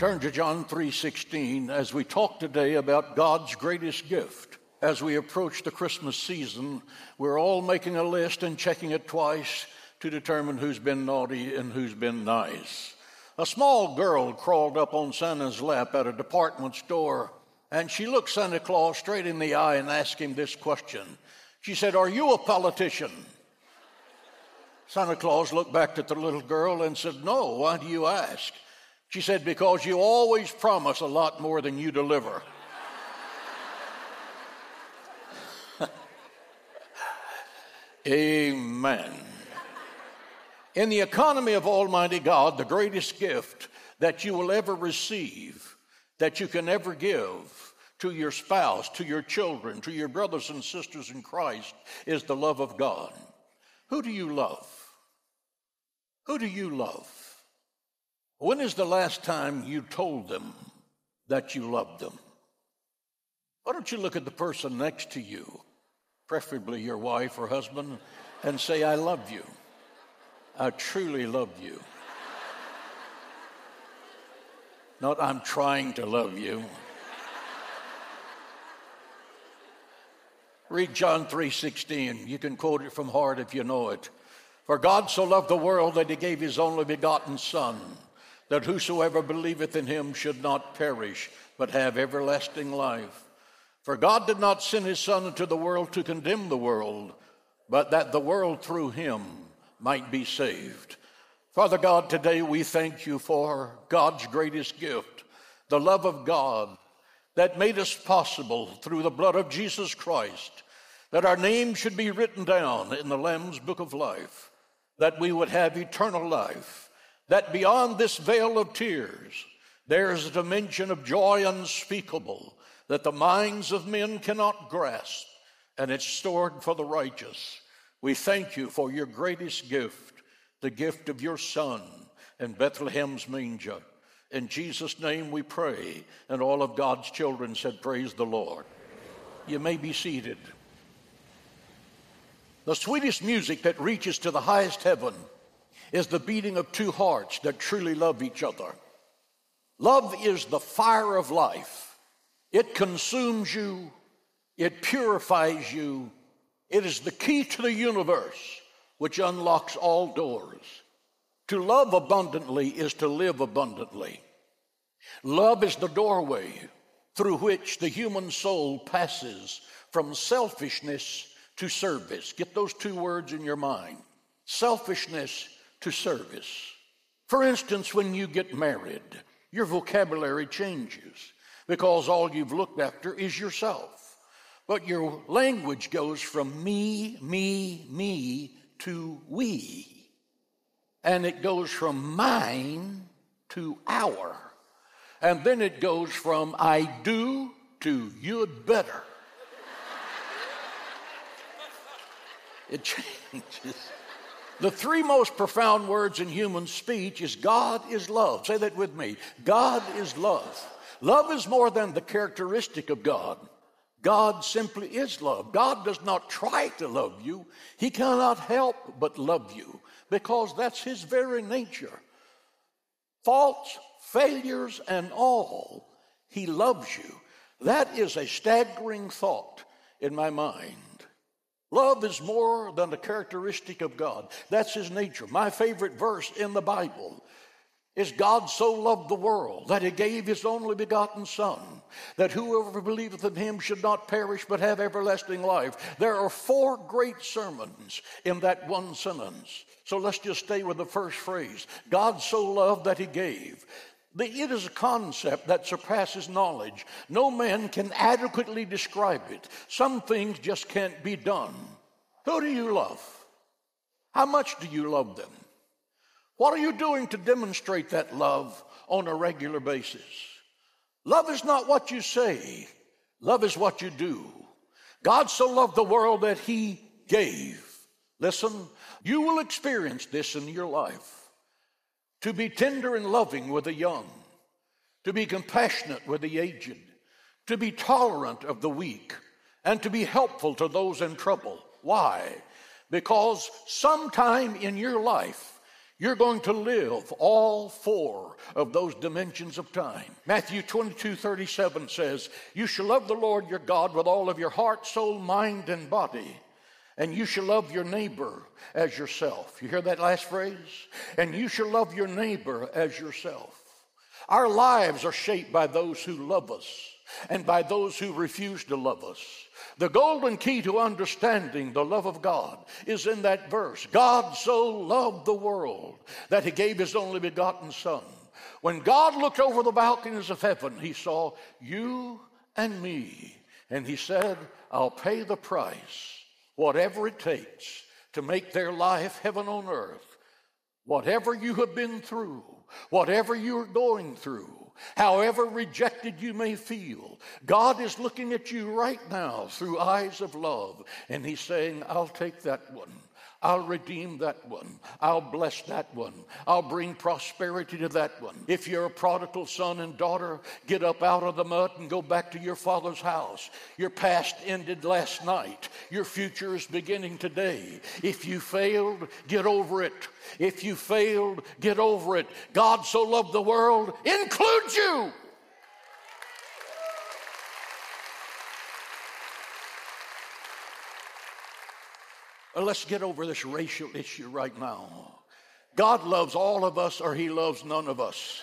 Turn to John 3:16 as we talk today about God's greatest gift. As we approach the Christmas season, we're all making a list and checking it twice to determine who's been naughty and who's been nice. A small girl crawled up on Santa's lap at a department store, and she looked Santa Claus straight in the eye and asked him this question. She said, "Are you a politician?" Santa Claus looked back at the little girl and said, "No, why do you ask?" She said, "Because you always promise a lot more than you deliver." Amen. In the economy of Almighty God, the greatest gift that you will ever receive, that you can ever give to your spouse, to your children, to your brothers and sisters in Christ, is the love of God. Who do you love? Who do you love? When is the last time you told them that you loved them? Why don't you look at the person next to you, preferably your wife or husband, and say, "I love you. I truly love you." Not, "I'm trying to love you." Read John 3:16. You can quote it from heart if you know it. "For God so loved the world that he gave his only begotten Son, that whosoever believeth in him should not perish, but have everlasting life. For God did not send his Son into the world to condemn the world, but that the world through him might be saved." Father God, today we thank you for God's greatest gift, the love of God that made us possible through the blood of Jesus Christ, that our name should be written down in the Lamb's Book of Life, that we would have eternal life, that beyond this veil of tears, there is a dimension of joy unspeakable that the minds of men cannot grasp, and it's stored for the righteous. We thank you for your greatest gift, the gift of your Son in Bethlehem's manger. In Jesus' name we pray, and all of God's children said, "Praise the Lord." You may be seated. The sweetest music that reaches to the highest heaven is the beating of two hearts that truly love each other. Love is the fire of life. It consumes you. It purifies you. It is the key to the universe, which unlocks all doors. To love abundantly is to live abundantly. Love is the doorway through which the human soul passes from selfishness to service. Get those two words in your mind. Selfishness to service. For instance, when you get married, your vocabulary changes because all you've looked after is yourself. But your language goes from me to we. And it goes from mine to our. And then it goes from I do to you'd better. It changes. The three most profound words in human speech is God is love. Say that with me. God is love. Love is more than the characteristic of God. God simply is love. God does not try to love you. He cannot help but love you because that's his very nature. Faults, failures, and all, he loves you. That is a staggering thought in my mind. Love is more than the characteristic of God. That's his nature. My favorite verse in the Bible is God so loved the world that he gave his only begotten Son, that whoever believeth in him should not perish but have everlasting life. There are 4 great sermons in that one sentence. So let's just stay with the first phrase. God so loved that he gave. It is a concept that surpasses knowledge. No man can adequately describe it. Some things just can't be done. Who do you love? How much do you love them? What are you doing to demonstrate that love on a regular basis? Love is not what you say. Love is what you do. God so loved the world that he gave. Listen, you will experience this in your life. To be tender and loving with the young, to be compassionate with the aged, to be tolerant of the weak, and to be helpful to those in trouble. Why? Because sometime in your life, You're going to live all four of those dimensions of time. Matthew 22:37 says, you shall love the Lord your God with all of your heart, soul, mind, and body. And you shall love your neighbor as yourself. You hear that last phrase? And you shall love your neighbor as yourself. Our lives are shaped by those who love us and by those who refuse to love us. The golden key to understanding the love of God is in that verse. God so loved the world that he gave his only begotten Son. When God looked over the balconies of heaven, he saw you and me. And he said, I'll pay the price, whatever it takes, to make their life heaven on earth. Whatever you have been through, whatever you're going through, however rejected you may feel, God is looking at you right now through eyes of love, and he's saying, I'll take that one. I'll redeem that one. I'll bless that one. I'll bring prosperity to that one. If you're a prodigal son and daughter, get up out of the mud and go back to your father's house. Your past ended last night. Your future is beginning today. If you failed, get over it. If you failed, get over it. God so loved the world, includes you. Let's get over this racial issue right now. God loves all of us, or he loves none of us.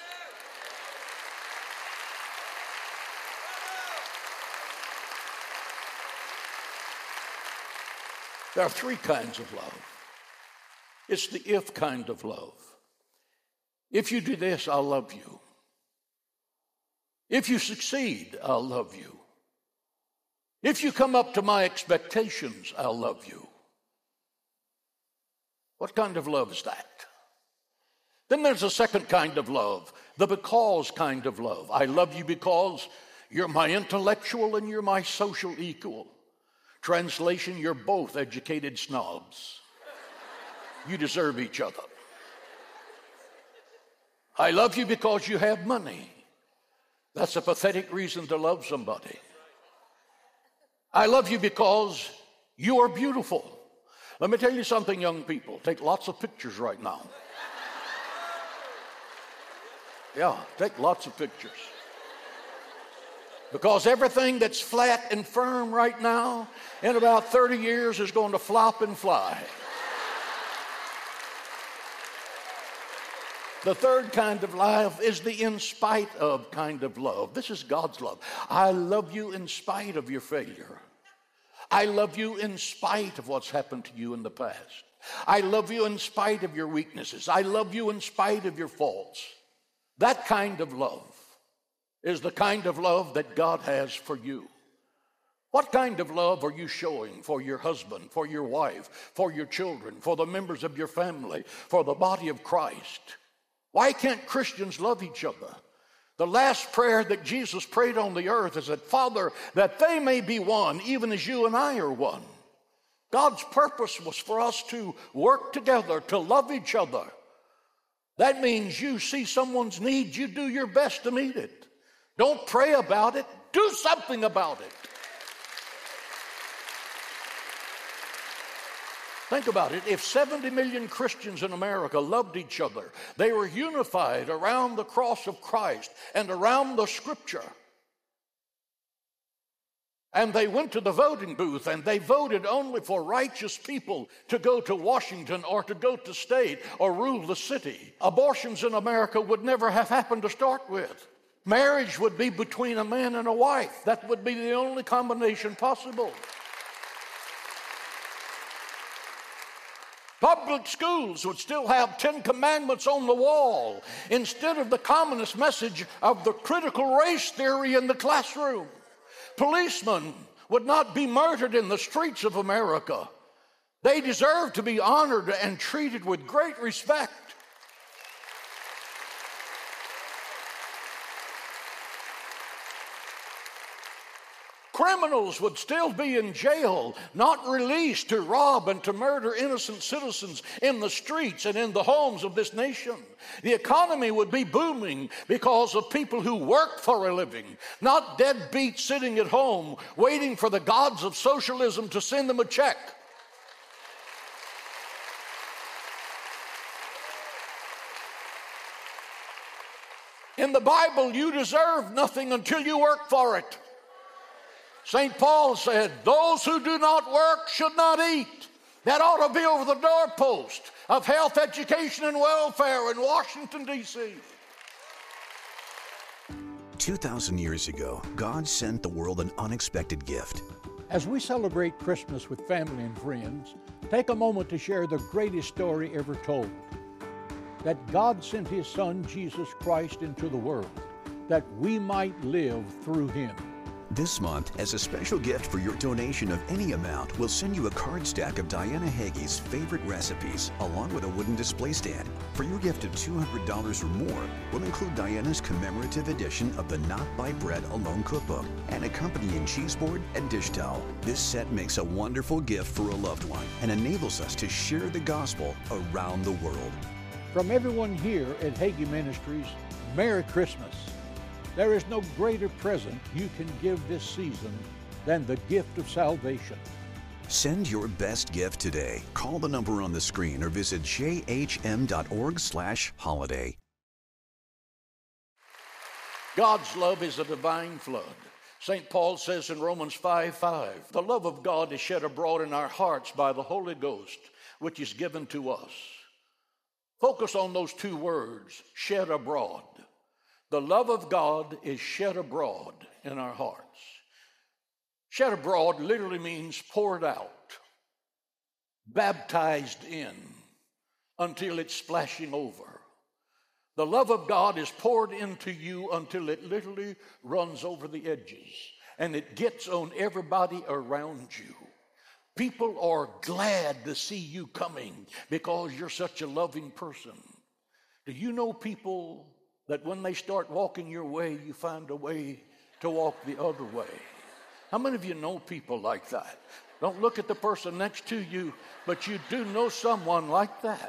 There are three kinds of love. It's the if kind of love. If you do this, I'll love you. If you succeed, I'll love you. If you come up to my expectations, I'll love you. What kind of love is that? Then there's a second kind of love, the because kind of love. I love you because you're my intellectual and you're my social equal. Translation, you're both educated snobs. You deserve each other. I love you because you have money. That's a pathetic reason to love somebody. I love you because you are beautiful. Let me tell you something, young people. Take lots of pictures right now. Yeah, take lots of pictures. Because everything that's flat and firm right now, in about 30 years, is going to flop and fly. The third kind of love is the in spite of kind of love. This is God's love. I love you in spite of your failure. I love you in spite of what's happened to you in the past. I love you in spite of your weaknesses. I love you in spite of your faults. That kind of love is the kind of love that God has for you. What kind of love are you showing for your husband, for your wife, for your children, for the members of your family, for the body of Christ? Why can't Christians love each other? The last prayer that Jesus prayed on the earth is that, Father, that they may be one, even as you and I are one. God's purpose was for us to work together, to love each other. That means you see someone's need, you do your best to meet it. Don't pray about it, do something about it. Think about it. If 70 million Christians in America loved each other, they were unified around the cross of Christ and around the Scripture, and they went to the voting booth and they voted only for righteous people to go to Washington or to go to state or rule the city, abortions in America would never have happened to start with. Marriage would be between a man and a wife. That would be the only combination possible. Public schools would still have 10 commandments on the wall instead of the communist message of the critical race theory in the classroom. Policemen would not be murdered in the streets of America. They deserve to be honored and treated with great respect. Criminals would still be in jail, not released to rob and to murder innocent citizens in the streets and in the homes of this nation. The economy would be booming because of people who work for a living, not deadbeats sitting at home waiting for the gods of socialism to send them a check. In the Bible, you deserve nothing until you work for it. St. Paul said, those who do not work should not eat. That ought to be over the doorpost of health, education, and welfare in Washington, D.C. 2,000 years ago, God sent the world an unexpected gift. As we celebrate Christmas with family and friends, take a moment to share the greatest story ever told. That God sent His Son, Jesus Christ, into the world, that we might live through Him. This month, as a special gift for your donation of any amount, we'll send you a card stack of Diana Hagee's favorite recipes, along with a wooden display stand. For your gift of $200 or more, we'll include Diana's commemorative edition of the Not by Bread Alone cookbook, and accompanying cheese board and dish towel. This set makes a wonderful gift for a loved one and enables us to share the gospel around the world. From everyone here at Hagee Ministries, Merry Christmas. There is no greater present you can give this season than the gift of salvation. Send your best gift today. Call the number on the screen or visit jhm.org/holiday. God's love is a divine flood. St. Paul says in Romans 5:5, the love of God is shed abroad in our hearts by the Holy Ghost, which is given to us. Focus on those two words, shed abroad. The love of God is shed abroad in our hearts. Shed abroad literally means poured out, baptized in, until it's splashing over. The love of God is poured into you until it literally runs over the edges, and it gets on everybody around you. People are glad to see you coming because you're such a loving person. Do you know people that when they start walking your way, you find a way to walk the other way? How many of you know people like that? Don't look at the person next to you, but you do know someone like that.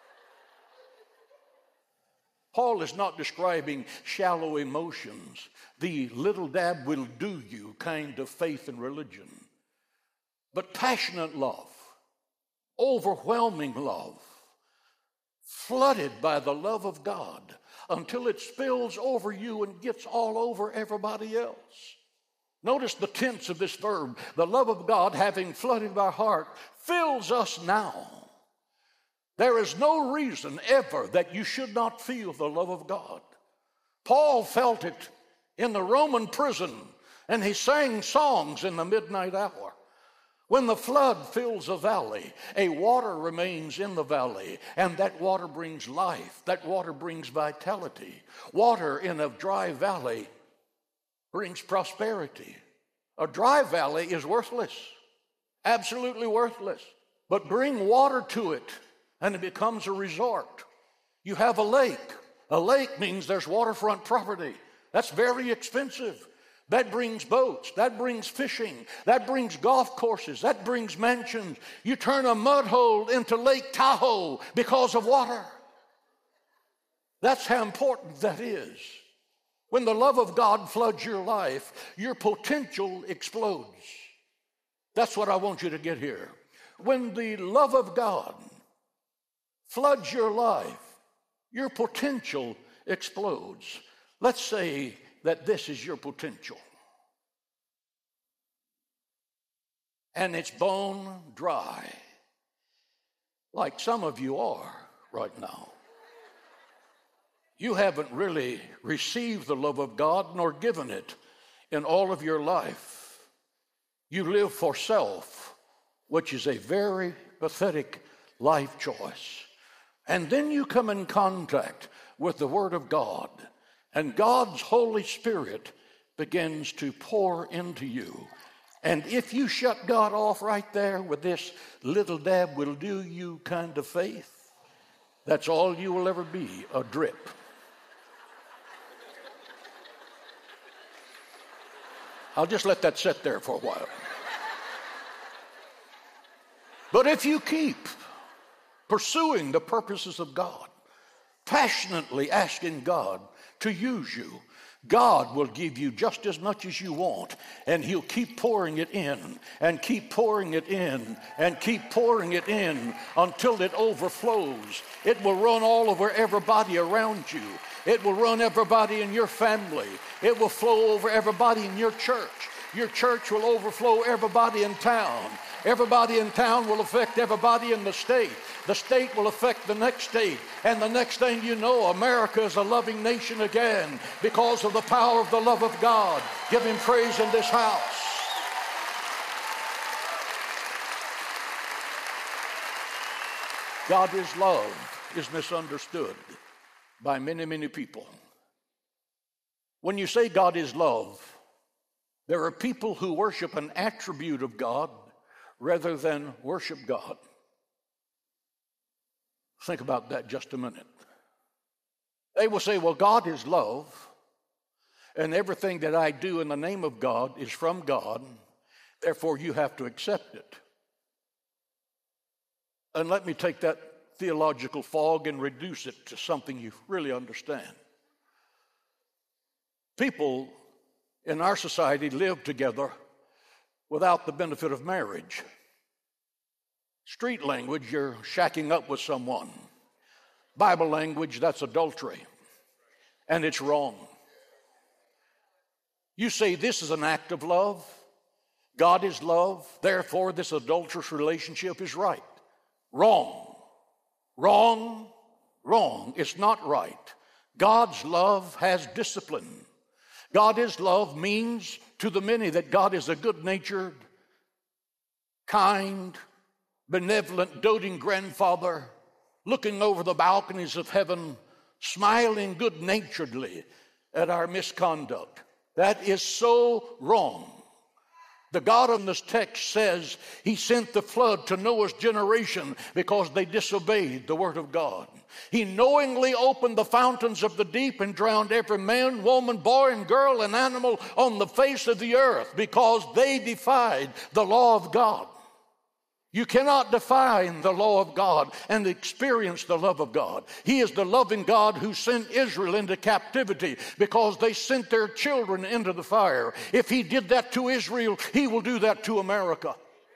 Paul is not describing shallow emotions, the little dab will do you kind of faith and religion, but passionate love, overwhelming love, flooded by the love of God, until it spills over you and gets all over everybody else. Notice the tense of this verb. The love of God, having flooded our heart, fills us now. There is no reason ever that you should not feel the love of God. Paul felt it in the Roman prison, and he sang songs in the midnight hour. When the flood fills a valley, a water remains in the valley, and that water brings life. That water brings vitality. Water in a dry valley brings prosperity. A dry valley is worthless, absolutely worthless. But bring water to it, and it becomes a resort. You have a lake. A lake means there's waterfront property. That's very expensive. That brings boats, that brings fishing, that brings golf courses, that brings mansions. You turn a mud hole into Lake Tahoe because of water. That's how important that is. When the love of God floods your life, your potential explodes. That's what I want you to get here. When the love of God floods your life, your potential explodes. Let's say that this is your potential, and it's bone dry, like some of you are right now. You haven't really received the love of God nor given it in all of your life. You live for self, which is a very pathetic life choice. And then you come in contact with the Word of God, and God's Holy Spirit begins to pour into you. And if you shut God off right there with this little dab will do you kind of faith, that's all you will ever be, a drip. I'll just let that sit there for a while. But if you keep pursuing the purposes of God, passionately asking God to use you, God will give you just as much as you want, and He'll keep pouring it in, and keep pouring it in, and keep pouring it in until it overflows. It will run all over everybody around you. It will run everybody in your family. It will flow over everybody in your church. Your church will overflow everybody in town. Everybody in town will affect everybody in the state. The state will affect the next state. And the next thing you know, America is a loving nation again because of the power of the love of God. Give him praise in this house. God is love is misunderstood by many, many people. When you say God is love, there are people who worship an attribute of God rather than worship God. Think about that just a minute. They will say, well, God is love, and everything that I do in the name of God is from God, therefore you have to accept it. And let me take that theological fog and reduce it to something you really understand. People in our society live together without the benefit of marriage. Street language, you're shacking up with someone. Bible language, that's adultery. And it's wrong. You say this is an act of love. God is love. Therefore, this adulterous relationship is right. Wrong. Wrong. Wrong. It's not right. God's love has discipline. God is love means to the many that God is a good-natured, kind, benevolent, doting grandfather looking over the balconies of heaven, smiling good-naturedly at our misconduct. That is so wrong. The God in this text says he sent the flood to Noah's generation because they disobeyed the word of God. He knowingly opened the fountains of the deep and drowned every man, woman, boy, and girl and animal on the face of the earth because they defied the law of God. You cannot define the law of God and experience the love of God. He is the loving God who sent Israel into captivity because they sent their children into the fire. If he did that to Israel, he will do that to America.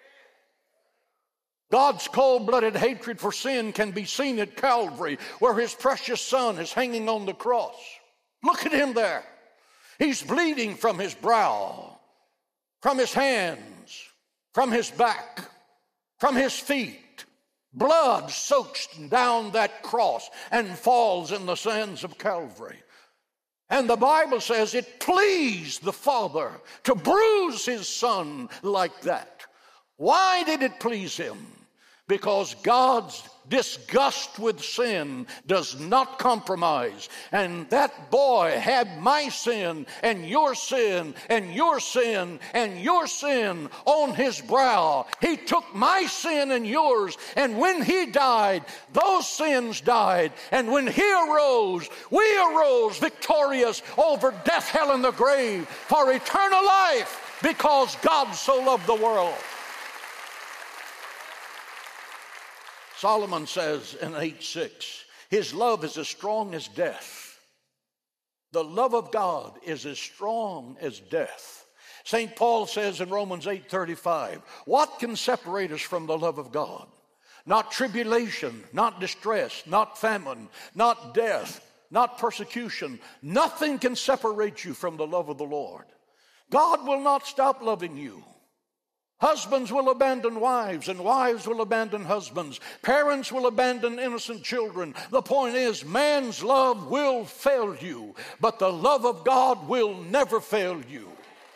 God's cold-blooded hatred for sin can be seen at Calvary, where his precious son is hanging on the cross. Look at him there. He's bleeding from his brow, from his hands, from his back, from his feet. Blood soaks down that cross and falls in the sands of Calvary. And the Bible says it pleased the Father to bruise his son like that. Why did it please him? Because God's disgust with sin does not compromise. And that boy had my sin and your sin and your sin and your sin on his brow. He took my sin and yours, and when he died, those sins died. And when he arose, we arose victorious over death, hell, and the grave for eternal life because God so loved the world. Solomon says in 8:6, his love is as strong as death. The love of God is as strong as death. St. Paul says in Romans 8:35, what can separate us from the love of God? Not tribulation, not distress, not famine, not death, not persecution. Nothing can separate you from the love of the Lord. God will not stop loving you. Husbands will abandon wives, and wives will abandon husbands. Parents will abandon innocent children. The point is, man's love will fail you, but the love of God will never fail you.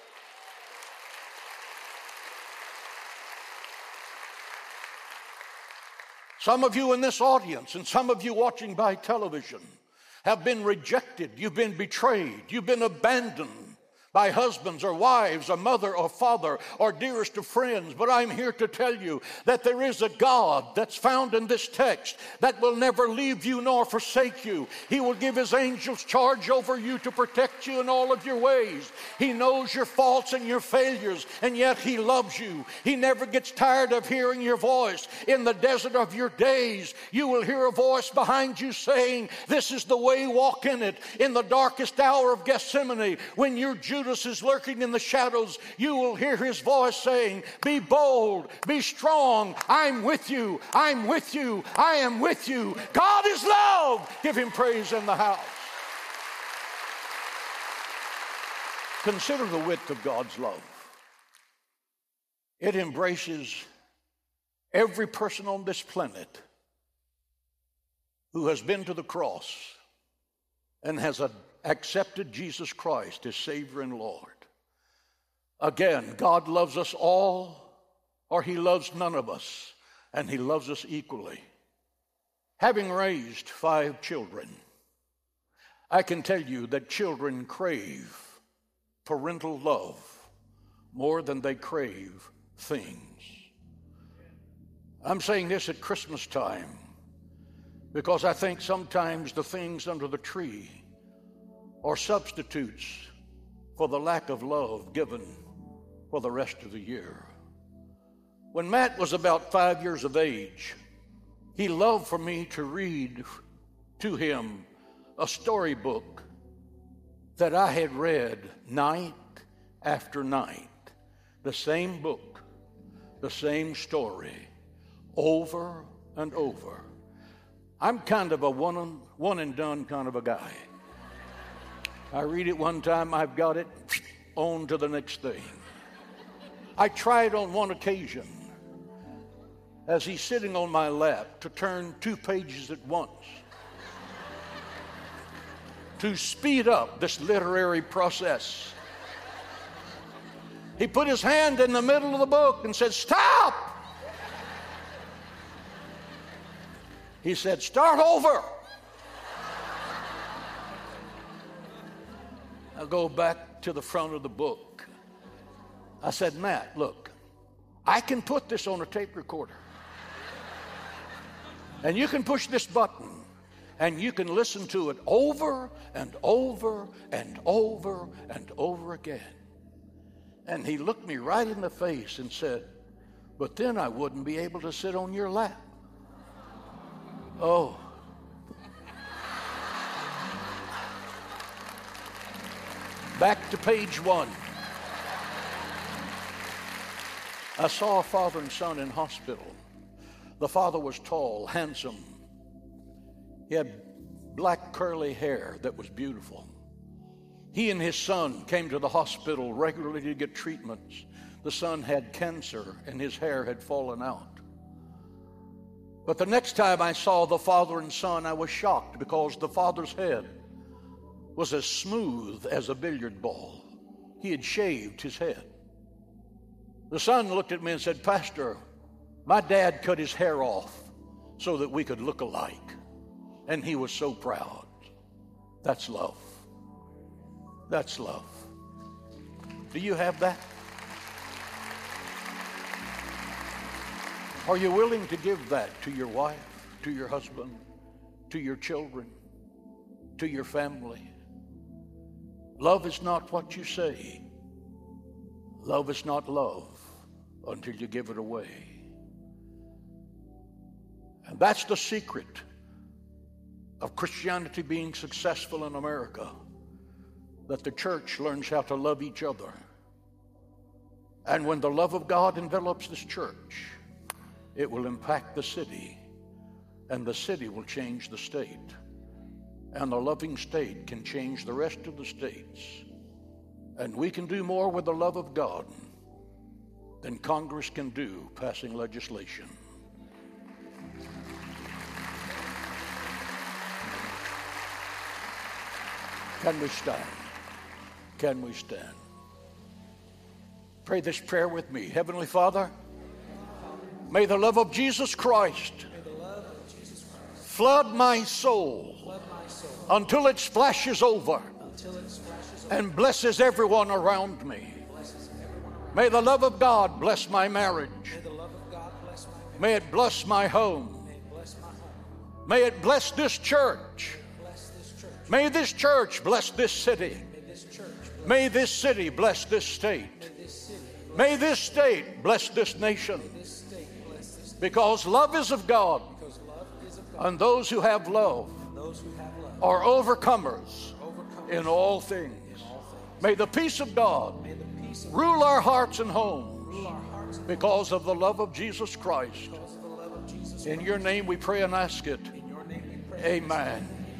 Some of you in this audience, and some of you watching by television, have been rejected. You've been betrayed. You've been abandoned by husbands or wives or mother or father or dearest of friends. But I'm here to tell you that there is a God that's found in this text that will never leave you nor forsake you. He will give his angels charge over you to protect you in all of your ways. He knows your faults and your failures, and yet he loves you. He never gets tired of hearing your voice. In the desert of your days, you will hear a voice behind you saying, this is the way, walk in it. In the darkest hour of Gethsemane, when you're Judas is lurking in the shadows, you will hear his voice saying, be bold, be strong, I'm with you, I'm with you, I am with you. God is love. Give him praise in the house. Consider the width of God's love. It embraces every person on this planet who has been to the cross and has accepted Jesus Christ as Savior and Lord. Again, God loves us all, or He loves none of us, and He loves us equally. Having raised 5 children, I can tell you that children crave parental love more than they crave things. I'm saying this at Christmas time because I think sometimes the things under the tree are substitutes for the lack of love given for the rest of the year. When Matt was about 5 years of age, he loved for me to read to him a storybook that I had read night after night. The same book, the same story, over and over. I'm kind of a one and done kind of a guy. I read it one time, I've got it, on to the next thing. I tried on one occasion, as he's sitting on my lap, to turn 2 pages at once, to speed up this literary process. He put his hand in the middle of the book and said, "Stop!" He said, "Start over." I go back to the front of the book. I said, "Matt, look, I can put this on a tape recorder. And you can push this button, and you can listen to it over and over and over and over again." And he looked me right in the face and said, "But then I wouldn't be able to sit on your lap." Oh. Back to page 1. I saw a father and son in hospital. The father was tall, handsome. He had black curly hair that was beautiful. He and his son came to the hospital regularly to get treatments. The son had cancer and his hair had fallen out. But the next time I saw the father and son, I was shocked because the father's head was as smooth as a billiard ball. He had shaved his head. The son looked at me and said, "Pastor, my dad cut his hair off so that we could look alike." And he was so proud. That's love. That's love. Do you have that? Are you willing to give that to your wife, to your husband, to your children, to your family? Love is not what you say. Love is not love until you give it away. And that's the secret of Christianity being successful in America, that the church learns how to love each other. And when the love of God envelops this church, it will impact the city, and the city will change the state, and the loving state can change the rest of the states. And we can do more with the love of God than Congress can do passing legislation. Can we stand? Can we stand? Pray this prayer with me. Heavenly Father, may the love of Jesus Christ flood my soul until it splashes over and blesses everyone around me. May the love of God bless my marriage. May it bless my home. May it bless this church. May this church bless this city. May this city bless this state. May this state bless this nation. Because love is of God, and those who have love are overcomers in all things. May the peace of God rule our hearts and homes because of the love of Jesus Christ. In your name we pray and ask it. Amen.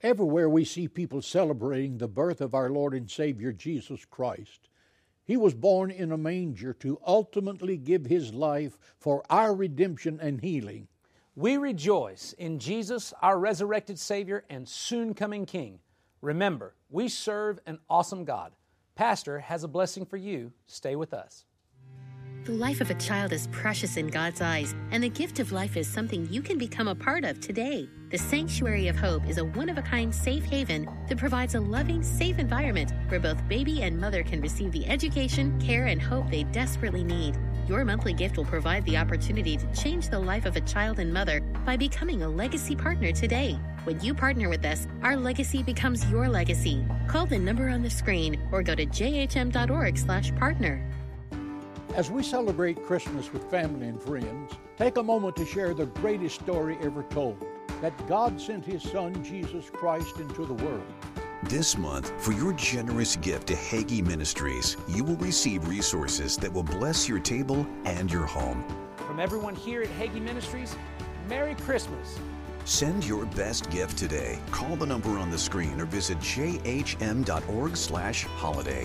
Everywhere we see people celebrating the birth of our Lord and Savior Jesus Christ. He was born in a manger to ultimately give His life for our redemption and healing. We rejoice in Jesus, our resurrected Savior and soon-coming King. Remember, we serve an awesome God. Pastor has a blessing for you. Stay with us. The life of a child is precious in God's eyes, and the gift of life is something you can become a part of today. The Sanctuary of Hope is a one-of-a-kind safe haven that provides a loving, safe environment where both baby and mother can receive the education, care, and hope they desperately need. Your monthly gift will provide the opportunity to change the life of a child and mother by becoming a legacy partner today. When you partner with us, our legacy becomes your legacy. Call the number on the screen or go to jhm.org/partner. As we celebrate Christmas with family and friends, take a moment to share the greatest story ever told, that God sent His Son, Jesus Christ, into the world. This month, for your generous gift to Hagee Ministries, you will receive resources that will bless your table and your home. From everyone here at Hagee Ministries, Merry Christmas. Send your best gift today. Call the number on the screen or visit jhm.org/holiday.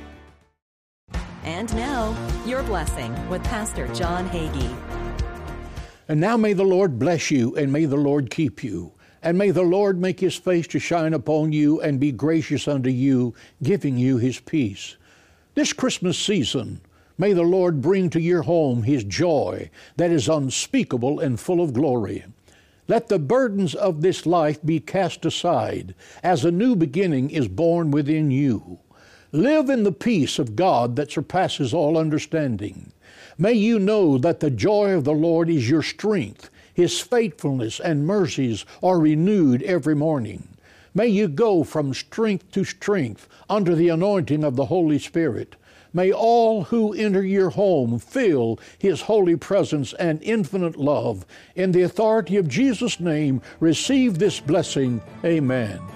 And now, your blessing with Pastor John Hagee. And now may the Lord bless you, and may the Lord keep you. And may the Lord make His face to shine upon you and be gracious unto you, giving you His peace. This Christmas season, may the Lord bring to your home His joy that is unspeakable and full of glory. Let the burdens of this life be cast aside as a new beginning is born within you. Live in the peace of God that surpasses all understanding. May you know that the joy of the Lord is your strength. His faithfulness and mercies are renewed every morning. May you go from strength to strength under the anointing of the Holy Spirit. May all who enter your home feel His holy presence and infinite love. In the authority of Jesus' name, receive this blessing. Amen.